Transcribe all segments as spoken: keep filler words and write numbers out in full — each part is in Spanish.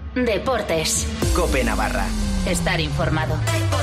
Deportes. COPE Navarra. Estar informado.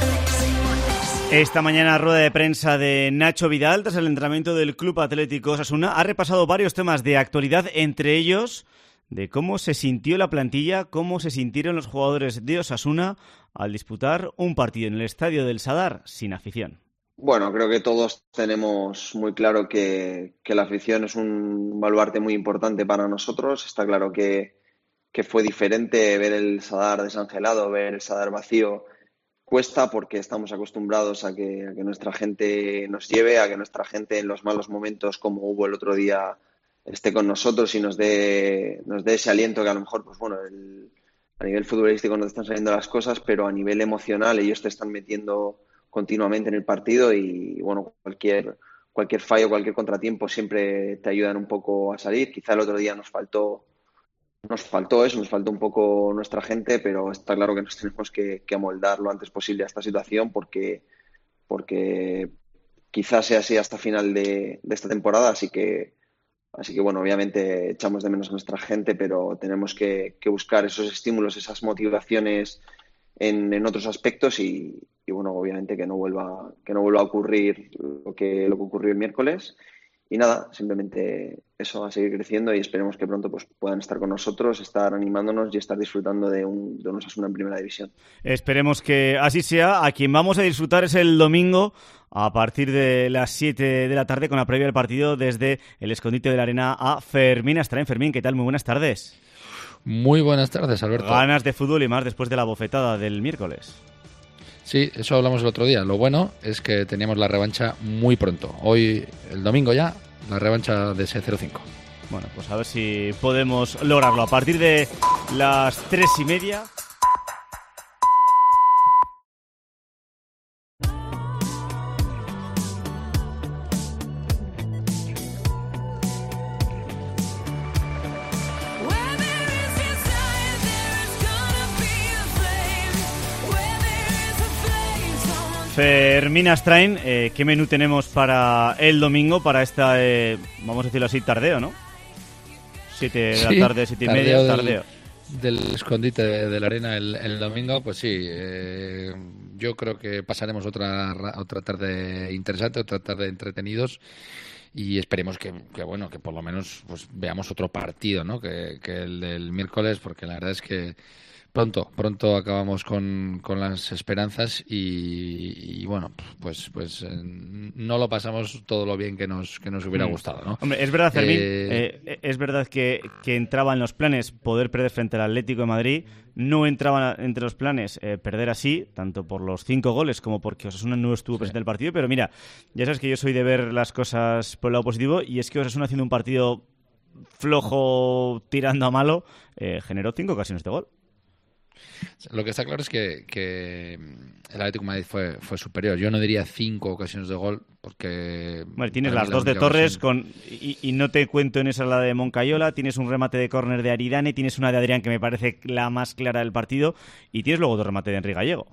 Esta mañana, rueda de prensa de Nacho Vidal tras el entrenamiento del Club Atlético Osasuna. Ha repasado varios temas de actualidad, entre ellos de cómo se sintió la plantilla, cómo se sintieron los jugadores de Osasuna al disputar un partido en el estadio del Sadar sin afición. Bueno, creo que todos tenemos muy claro que, que la afición es un baluarte muy importante para nosotros. Está claro que, que fue diferente ver el Sadar desangelado, ver el Sadar vacío. Cuesta porque estamos acostumbrados a que, a que nuestra gente nos lleve, a que nuestra gente en los malos momentos, como hubo el otro día, esté con nosotros y nos dé, nos dé ese aliento que a lo mejor, pues bueno, el, a nivel futbolístico no te están saliendo las cosas, pero a nivel emocional ellos te están metiendo continuamente en el partido y, bueno, cualquier, cualquier fallo, cualquier contratiempo siempre te ayudan un poco a salir. Quizá el otro día nos faltó Nos faltó eso, nos faltó un poco nuestra gente, pero está claro que nos tenemos que, que amoldar lo antes posible a esta situación porque, porque quizás sea así hasta final de, de esta temporada, así que, así que bueno, obviamente echamos de menos a nuestra gente, pero tenemos que, que buscar esos estímulos, esas motivaciones en, en otros aspectos y, y bueno, obviamente que no vuelva, que no vuelva a ocurrir lo que, lo que ocurrió el miércoles. Y nada, simplemente eso, a seguir creciendo y esperemos que pronto pues, puedan estar con nosotros, estar animándonos y estar disfrutando de un, de un Osasuna en Primera División. Esperemos que así sea. A quien vamos a disfrutar es el domingo a partir de las siete de la tarde con la previa del partido desde el Escondite de la Arena a Fermín Astrain. Fermín, ¿qué tal? Muy buenas tardes. Muy buenas tardes, Alberto. Ganas de fútbol y más después de la bofetada del miércoles. Sí, eso hablamos el otro día. Lo bueno es que teníamos la revancha muy pronto. Hoy, el domingo ya, la revancha de ese cero cinco. Bueno, pues a ver si podemos lograrlo. A partir de las tres y media... Fermín Astrain, eh, ¿qué menú tenemos para el domingo, para esta, eh, vamos a decirlo así, tardeo, ¿no? Siete de sí, la tarde, siete y media, del, tardeo. Del Escondite de, de la Arena el, el domingo, pues sí, eh, yo creo que pasaremos otra otra tarde interesante, otra tarde entretenidos y esperemos que, que bueno, que por lo menos pues veamos otro partido, ¿no? Que, que el del miércoles, porque la verdad es que Pronto, pronto acabamos con, con las esperanzas y, y bueno, pues pues eh, no lo pasamos todo lo bien que nos que nos hubiera gustado, ¿no? Hombre, es verdad, Fermín, eh... eh, es verdad que, que entraba en los planes poder perder frente al Atlético de Madrid, no entraba entre los planes eh, perder así, tanto por los cinco goles como porque Osasuna no estuvo presente en el partido, pero mira, ya sabes que yo soy de ver las cosas por el lado positivo y es que Osasuna haciendo un partido flojo tirando a malo, eh, generó cinco ocasiones de gol. Lo que está claro es que, que el Atlético de Madrid fue, fue superior. Yo no diría cinco ocasiones de gol porque... Bueno, tienes las dos de Torres con, y, y no te cuento en esa la de Moncayola, tienes un remate de córner de Aridane, tienes una de Adrián que me parece la más clara del partido y tienes luego otro remate de Enrique Gallego.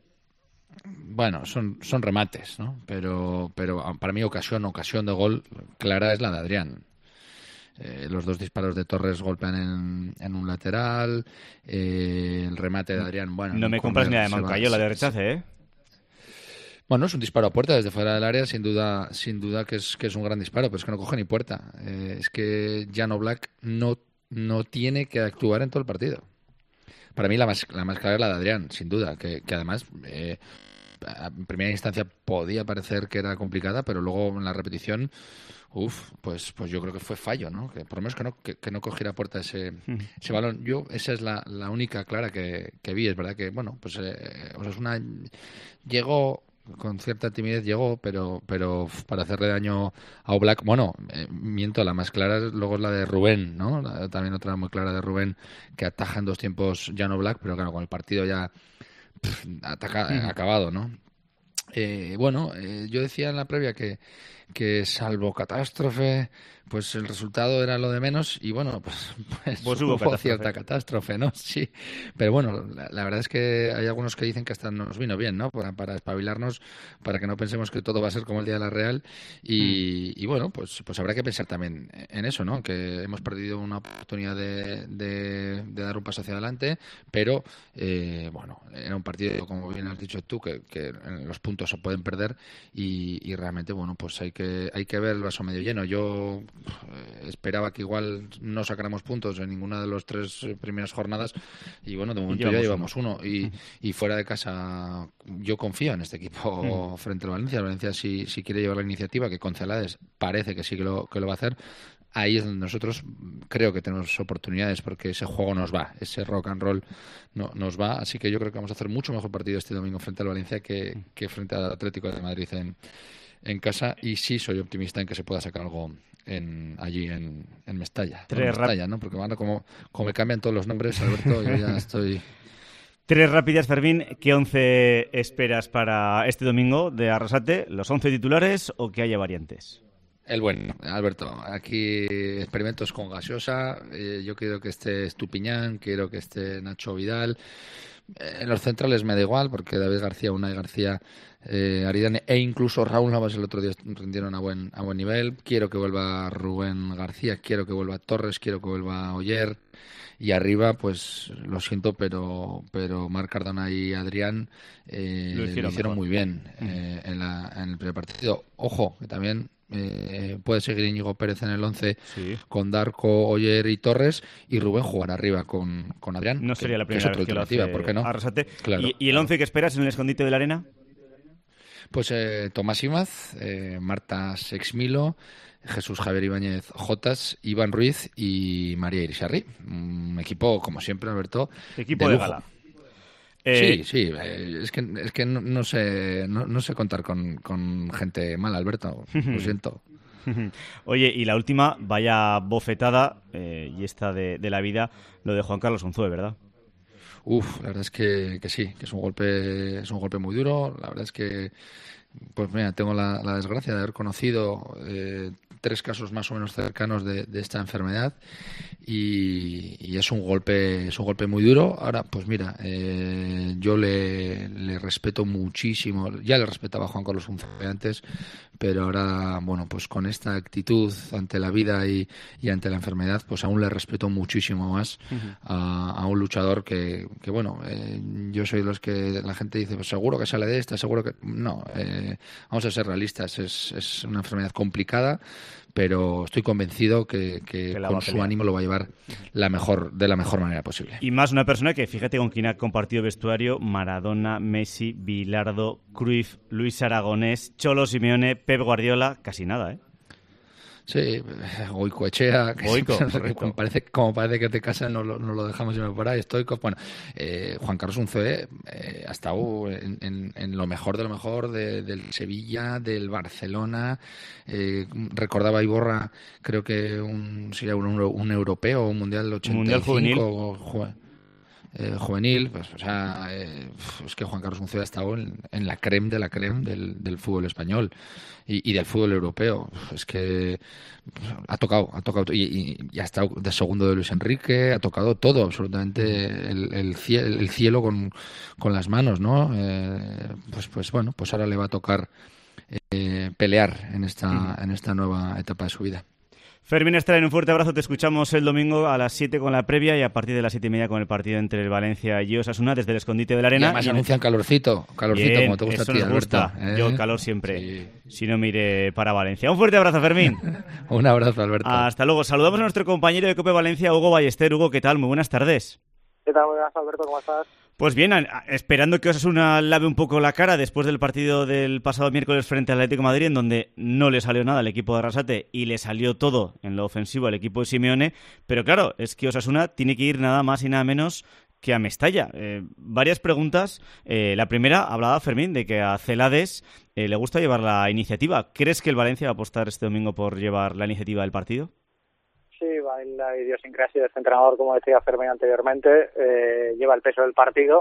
Bueno, son, son remates, ¿no? Pero, pero para mí ocasión, ocasión de gol clara es la de Adrián. Eh, los dos disparos de Torres golpean en, en un lateral, eh, el remate de Adrián, bueno... No me compras ni la de Moncayola de rechace, ¿eh? Bueno, es un disparo a puerta desde fuera del área, sin duda sin duda que es que es un gran disparo, pero es que no coge ni puerta. Eh, es que Jan Oblak no, no tiene que actuar en todo el partido. Para mí la más, la más clara es la de Adrián, sin duda, que, que además... Eh, en primera instancia podía parecer que era complicada, pero luego en la repetición, uff, pues pues yo creo que fue fallo, ¿no? Que por lo menos que no, que, que no cogiera puerta ese, mm. ese balón. Yo, esa es la, la única clara que, que vi, es verdad que, bueno, pues eh, Osasuna llegó con cierta timidez, llegó, pero pero para hacerle daño a Oblak, bueno, eh, miento, la más clara luego es la de Rubén, ¿no? La, también otra muy clara de Rubén, que ataja en dos tiempos Jan Oblak, pero claro, con el partido ya... Pff, ataca, mm. acabado, ¿no? Eh, bueno, eh, yo decía en la previa que, que salvo catástrofe, pues el resultado era lo de menos y bueno, pues, pues, Pues hubo, hubo catástrofe. cierta catástrofe, ¿no? Sí, pero bueno, la, la verdad es que hay algunos que dicen que hasta nos vino bien, ¿no? Para, para espabilarnos, para que no pensemos que todo va a ser como el día de la Real y, y bueno, pues, pues habrá que pensar también en eso, ¿no? Que hemos perdido una oportunidad de, de, de dar un paso hacia adelante, pero eh, bueno, era un partido, como bien has dicho tú, que, que los puntos se pueden perder y, y realmente, bueno, pues hay que, hay que ver el vaso medio lleno. Yo esperaba que igual no sacáramos puntos en ninguna de las tres primeras jornadas y bueno, de momento ya llevamos uno, uno. Y, y fuera de casa yo confío en este equipo frente al Valencia. El Valencia si, si quiere llevar la iniciativa, que con Celades parece que sí que lo, que lo va a hacer, ahí es donde nosotros creo que tenemos oportunidades porque ese juego nos va, ese rock and roll no, nos va, así que yo creo que vamos a hacer mucho mejor partido este domingo frente al Valencia que, que frente al Atlético de Madrid en, en casa y sí soy optimista en que se pueda sacar algo en, allí en, en Mestalla. Tres en Mestalla, ¿no? Porque bueno, como, como me cambian todos los nombres, Alberto, yo ya estoy... Tres rápidas, Fermín. ¿Qué once esperas para este domingo de Arrasate? ¿Los once titulares o que haya variantes? El bueno, Alberto, aquí experimentos con gaseosa, eh, yo quiero que esté Estupiñán, quiero que esté Nacho Vidal, eh, en los centrales me da igual porque David García, Unai García, eh, Aridane e incluso Raúl Navas el otro día rindieron a buen, a buen nivel, quiero que vuelva Rubén García, quiero que vuelva Torres, quiero que vuelva Oyer y arriba pues lo siento pero pero Marc Cardona y Adrián eh, lo hicieron, lo hicieron muy bien eh, en, la, en el primer partido, ojo que también Eh, puede seguir Íñigo Pérez en el once sí. con Darko, Oyer y Torres y Rubén jugar arriba con, con Adrián. No sería que, la primera que es vez que lo hace ¿por qué no? Arrasate. Claro, ¿Y, ¿Y el once que esperas en el escondite de la arena? Pues eh, Tomás Imaz, eh, Marta Sexmilo, Jesús Javier Ibáñez Jotas, Iván Ruiz y María Irisarri. Un equipo, como siempre, Alberto, equipo de, de lujo. gala. Eh... Sí, sí, eh, es que, es que no, no, sé, no, no sé contar con, con gente mala, Alberto, lo siento. Oye, y la última, vaya bofetada, eh, y esta de, de la vida, lo de Juan Carlos Unzué, ¿verdad? Uf, la verdad es que, que sí, que es un golpe, es un golpe muy duro, la verdad es que pues mira, tengo la, la desgracia de haber conocido eh, tres casos más o menos cercanos de, de esta enfermedad y, y es un golpe es un golpe muy duro. Ahora, pues mira, eh, yo le, le respeto muchísimo, ya le respetaba a Juan Carlos Unzué antes, pero ahora, bueno, pues con esta actitud ante la vida y, y ante la enfermedad, pues aún le respeto muchísimo más uh-huh. a, a un luchador que, que bueno, eh, yo soy de los que la gente dice, pues seguro que sale de esta, seguro que... No, eh, vamos a ser realistas, es, es una enfermedad complicada, pero estoy convencido que, que, que con su ánimo lo va a llevar la mejor, de la mejor manera posible. Y más una persona que, fíjate con quien ha compartido vestuario: Maradona, Messi, Bilardo, Cruyff, Luis Aragonés, Cholo Simeone, Pep Guardiola, casi nada, ¿eh? Sí, Goicoechea, que Goico, como, parece, como parece que te casan, no lo, no lo dejamos irme por ahí. Stoikov, bueno, eh, Juan Carlos Unzué eh, ha estado en, en, en lo mejor de lo mejor de, del Sevilla, del Barcelona. Eh, recordaba Iborra, creo que un, sería un, un europeo, un mundial ochenta y cinco. Mundial juvenil. Ju, eh, juvenil, pues, o sea, eh, es que Juan Carlos Unzué ha estado en, en la creme de la creme del, del fútbol español y, y del fútbol europeo. Es que ha tocado, ha tocado y, y, y ha estado de segundo de Luis Enrique, ha tocado todo, absolutamente el, el, cielo, el cielo con, con las manos, ¿no? Eh, pues, pues bueno, pues ahora le va a tocar eh, pelear en esta, en esta nueva etapa de su vida. Fermín Estrain, un fuerte abrazo. Te escuchamos el domingo a las siete con la previa y a partir de las siete y media con el partido entre el Valencia y Osasuna desde el escondite de la arena. Y además anuncian calorcito, calorcito. Bien, como te gusta eso a ti, nos gusta. Alberto, ¿eh? Yo el calor siempre. Sí. Si no, me iré para Valencia. Un fuerte abrazo, Fermín. Un abrazo, Alberto. Hasta luego. Saludamos a nuestro compañero de COPE Valencia, Hugo Ballester. Hugo, ¿qué tal? Muy buenas tardes. ¿Qué tal? Muy buenas, Alberto. ¿Cómo estás? Pues bien, esperando que Osasuna lave un poco la cara después del partido del pasado miércoles frente al Atlético de Madrid, en donde no le salió nada al equipo de Arrasate y le salió todo en lo ofensivo al equipo de Simeone. Pero claro, es que Osasuna tiene que ir nada más y nada menos que a Mestalla. Eh, varias preguntas. Eh, la primera, hablaba Fermín de que a Celades eh, le gusta llevar la iniciativa. ¿Crees que el Valencia va a apostar este domingo por llevar la iniciativa del partido? Sí, va en la idiosincrasia de este entrenador, como decía Fermín anteriormente, eh, lleva el peso del partido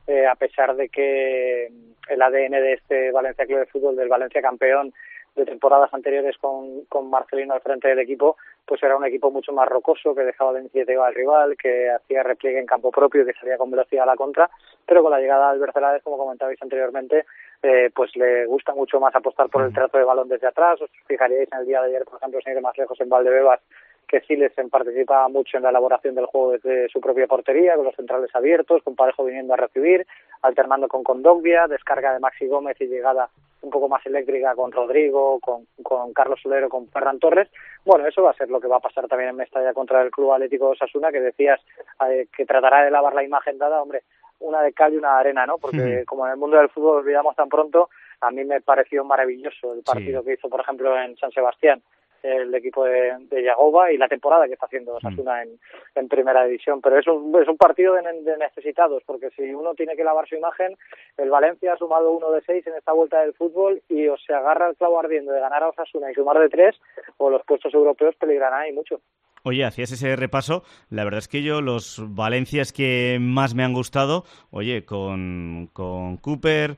eh, a pesar de que el A D N de este Valencia Club de Fútbol, del Valencia campeón de temporadas anteriores con, con Marcelino al frente del equipo, pues era un equipo mucho más rocoso, que dejaba la iniciativa al rival, que hacía repliegue en campo propio, que salía con velocidad a la contra, pero con la llegada de Albert Celades, como comentabais anteriormente, eh, pues le gusta mucho más apostar por el trato de balón desde atrás. Os fijaríais en el día de ayer, por ejemplo, sin ir más lejos, en Valdebebas, que Silesen participaba mucho en la elaboración del juego desde su propia portería, con los centrales abiertos, con Parejo viniendo a recibir, alternando con Kondogbia, descarga de Maxi Gómez y llegada un poco más eléctrica con Rodrigo, con, con Carlos Solero, con Ferran Torres. Bueno, eso va a ser lo que va a pasar también en Mestalla contra el Club Atlético de Osasuna, que decías eh, que tratará de lavar la imagen dada, hombre, una de cal y una de arena, ¿no? Porque sí, como en el mundo del fútbol olvidamos tan pronto, a mí me pareció maravilloso el partido sí. que hizo, por ejemplo, en San Sebastián, el equipo de, de Yagoba, y la temporada que está haciendo Osasuna en, en primera división. Pero es un, es un partido de, de necesitados, porque si uno tiene que lavar su imagen, el Valencia ha sumado uno de seis en esta vuelta del fútbol, y o se agarra el clavo ardiendo de ganar a Osasuna y sumar de tres, o los puestos europeos peligrarán ahí mucho. Oye, hacías ese repaso, la verdad es que yo los Valencias que más me han gustado, oye, con, con Cooper,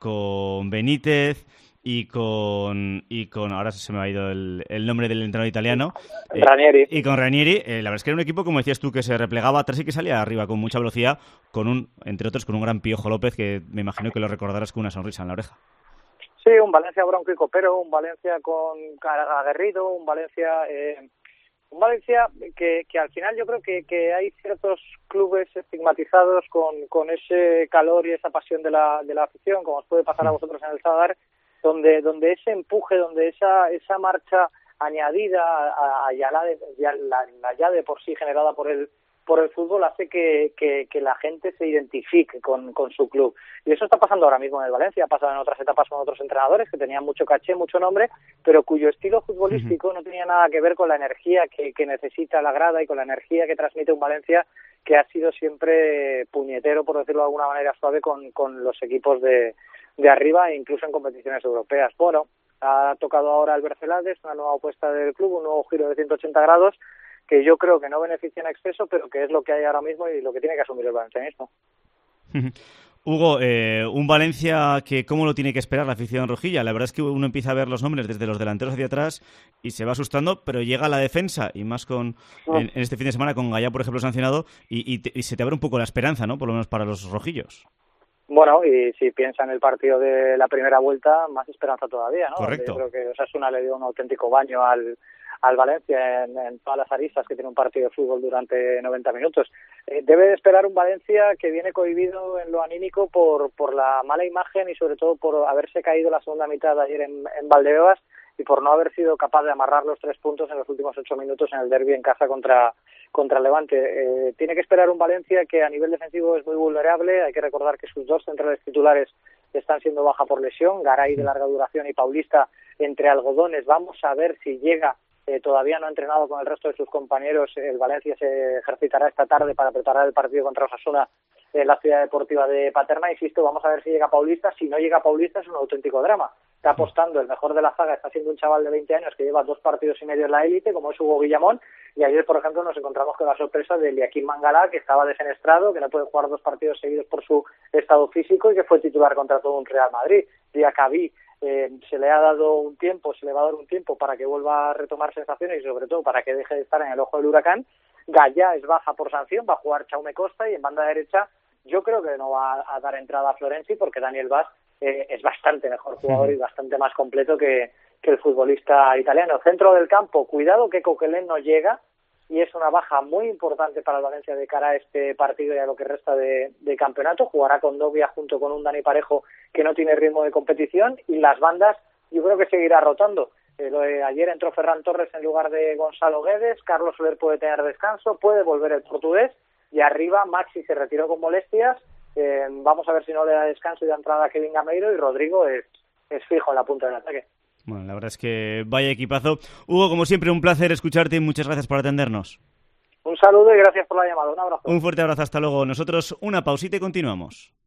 con Benítez y con, y con ahora se me ha ido el, el nombre del entrenador italiano, eh, Ranieri. Y con Ranieri, eh, la verdad es que era un equipo, como decías tú, que se replegaba atrás y que salía arriba con mucha velocidad, con un, entre otros, con un gran Piojo López, que me imagino que lo recordarás con una sonrisa en la oreja. Sí, un Valencia bronco y copero, un Valencia con aguerrido, un Valencia... Eh... Un Valencia que, que al final yo creo que, que hay ciertos clubes estigmatizados con, con ese calor y esa pasión de la, de la afición, como os puede pasar a vosotros en el Sadar, donde, donde ese empuje, donde esa, esa marcha añadida a, a ya, la de, ya, la, la ya de por sí generada por el por el fútbol hace que, que, que la gente se identifique con, con su club. Y eso está pasando ahora mismo en el Valencia, ha pasado en otras etapas con otros entrenadores que tenían mucho caché, mucho nombre, pero cuyo estilo futbolístico no tenía nada que ver con la energía que, que necesita la grada y con la energía que transmite un Valencia que ha sido siempre puñetero, por decirlo de alguna manera suave, con, con los equipos de, de arriba e incluso en competiciones europeas. Bueno, ha tocado ahora Albert Celades, una nueva apuesta del club, un nuevo giro de ciento ochenta grados, que yo creo que no beneficia en exceso, pero que es lo que hay ahora mismo y lo que tiene que asumir el valencianismo. Hugo, eh, un Valencia que ¿cómo lo tiene que esperar la afición rojilla? La verdad es que uno empieza a ver los nombres desde los delanteros hacia atrás y se va asustando, pero llega la defensa, y más con en, en este fin de semana con Gallá, por ejemplo, sancionado, y, y, te, y se te abre un poco la esperanza, ¿no? Por lo menos para los rojillos. Bueno, y si piensa en el partido de la primera vuelta, más esperanza todavía, ¿no? Correcto. Yo creo que Osasuna le dio un auténtico baño al al Valencia en, en todas las aristas que tiene un partido de fútbol durante noventa minutos. Eh, debe esperar un Valencia que viene cohibido en lo anímico por por la mala imagen y sobre todo por haberse caído la segunda mitad de ayer en, en Valdebebas y por no haber sido capaz de amarrar los tres puntos en los últimos ocho minutos en el derbi en casa contra contra Levante. Eh, tiene que esperar un Valencia que a nivel defensivo es muy vulnerable. Hay que recordar que sus dos centrales titulares están siendo baja por lesión, Garay de larga duración y Paulista entre algodones. Vamos a ver si llega. Eh, todavía no ha entrenado con el resto de sus compañeros. El Valencia se ejercitará esta tarde para preparar el partido contra Osasuna en la ciudad deportiva de Paterna. Insisto, vamos a ver si llega Paulista. Si no llega Paulista es un auténtico drama. Está apostando el mejor de la zaga, está siendo un chaval de veinte años que lleva dos partidos y medio en la élite, como es Hugo Guillamón, y ayer, por ejemplo, nos encontramos con la sorpresa de Eliaquim Mangalá, que estaba defenestrado, que no puede jugar dos partidos seguidos por su estado físico y que fue titular contra todo un Real Madrid. Diacabí Eh, se le ha dado un tiempo, se le va a dar un tiempo para que vuelva a retomar sensaciones y sobre todo para que deje de estar en el ojo del huracán. Gallá es baja por sanción, va a jugar Jaume Costa y en banda derecha yo creo que no va a dar entrada a Florenzi porque Daniel Vaz eh, es bastante mejor jugador y bastante más completo que, que el futbolista italiano. Centro del campo, cuidado que Coquelin no llega y es una baja muy importante para el Valencia de cara a este partido y a lo que resta de, de campeonato. Jugará con Dobia junto con un Dani Parejo que no tiene ritmo de competición y las bandas yo creo que seguirá rotando. Eh, lo de ayer entró Ferran Torres en lugar de Gonzalo Guedes, Carlos Soler puede tener descanso, puede volver el portugués y arriba Maxi se retiró con molestias. Eh, vamos a ver si no le da descanso y da entrada a Kevin Gameiro y Rodrigo es, es fijo en la punta del ataque. Bueno, la verdad es que vaya equipazo. Hugo, como siempre, un placer escucharte y muchas gracias por atendernos. Un saludo y gracias por la llamada. Un abrazo. Un fuerte abrazo, hasta luego. Nosotros una pausita y continuamos.